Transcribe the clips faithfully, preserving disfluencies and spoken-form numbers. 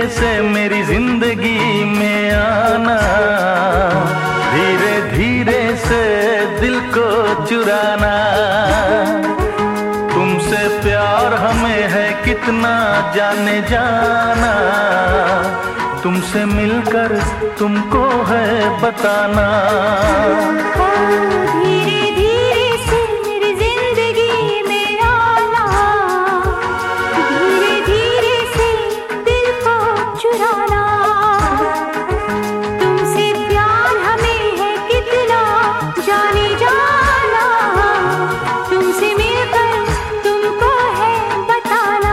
से मेरी जिंदगी में आना, धीरे धीरे से दिल को चुराना। तुमसे प्यार हमें है कितना जाने जाना, तुमसे मिलकर तुमको है बताना। धीरे धीरे से मेरी जिंदगी में आना, धीरे धीरे से दिल को चुराना। तुमसे प्यार हमें है कितना जाने जाना, तुमसे मिलकर तुमको है बताना।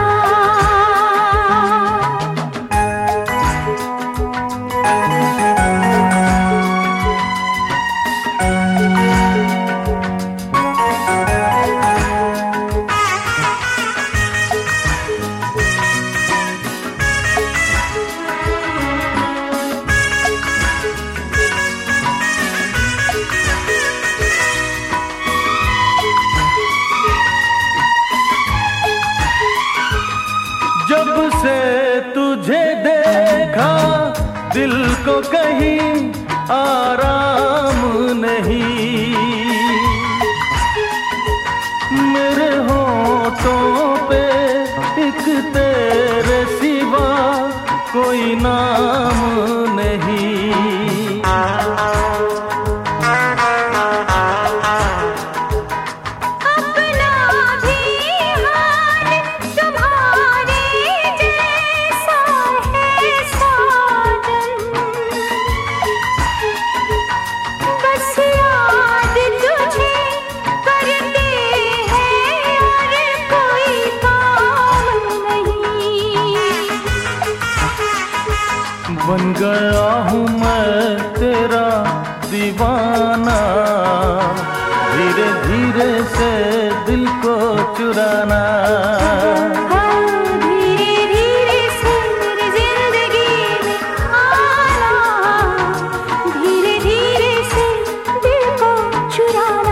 जब से तुझे देखा दिल को कहीं आराम नहीं, मेरे होठों पे एक तेरे सिवा कोई नाम नहीं। बन गया हूँ मैं तेरा दीवाना, धीरे धीरे से दिल को चुराना। धीरे धीरे से मेरी जिंदगी में आना, धीरे धीरे से दिल को चुराना।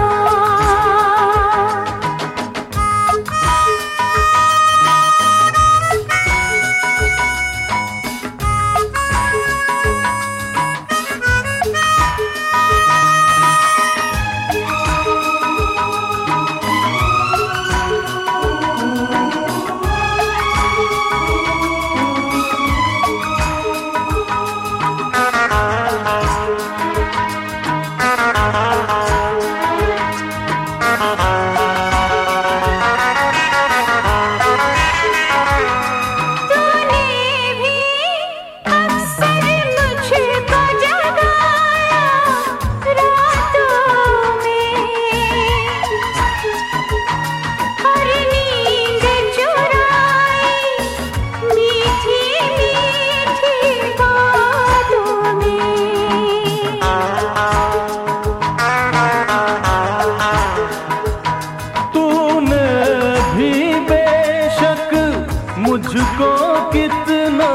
मुझको कितना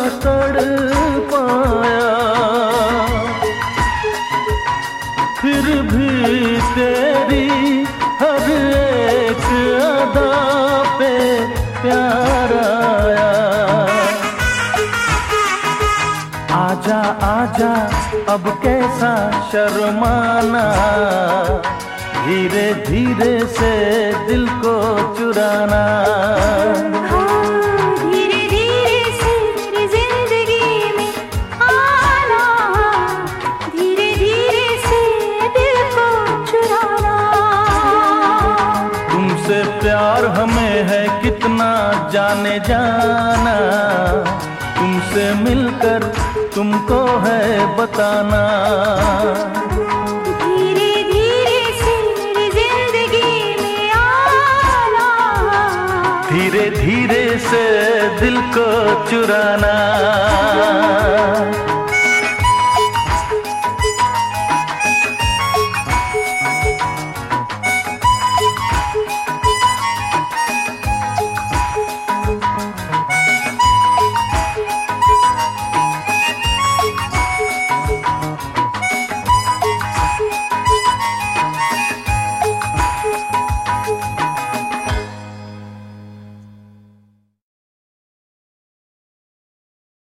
तड़पाया, फिर भी तेरी हर एक अदा पे प्यार आया। आजा आजा अब कैसा शर्माना, धीरे धीरे से दिल को चुराना। धीरे धीरे से मेरी जिंदगी में आना, धीरे धीरे से दिल को चुराना। तुमसे प्यार हमें है कितना जाने जाना, तुमसे मिलकर तुमको है बताना। धीरे धीरे से मेरी जिंदगी में आना, धीरे धीरे से दिल को चुराना।